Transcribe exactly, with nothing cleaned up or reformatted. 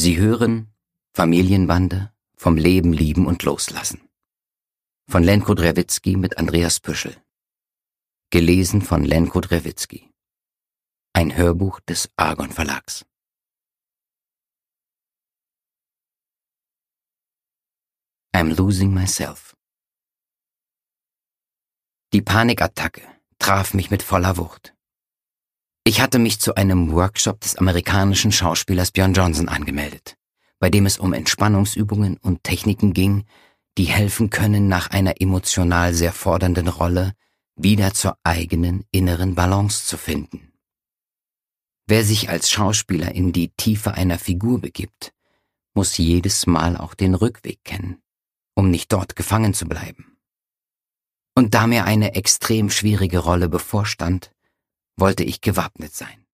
Sie hören Familienbande vom Leben, Lieben und Loslassen von Lenko Drewitski mit Andreas Püschel. Gelesen von Lenko Drewitski. Ein Hörbuch des Argon Verlags. I'm losing myself. Die Panikattacke traf mich mit voller Wucht. Ich hatte mich zu einem Workshop des amerikanischen Schauspielers Björn Johnson angemeldet, bei dem es um Entspannungsübungen und Techniken ging, die helfen können, nach einer emotional sehr fordernden Rolle wieder zur eigenen inneren Balance zu finden. Wer sich als Schauspieler in die Tiefe einer Figur begibt, muss jedes Mal auch den Rückweg kennen, um nicht dort gefangen zu bleiben. Und da mir eine extrem schwierige Rolle bevorstand, wollte ich gewappnet sein.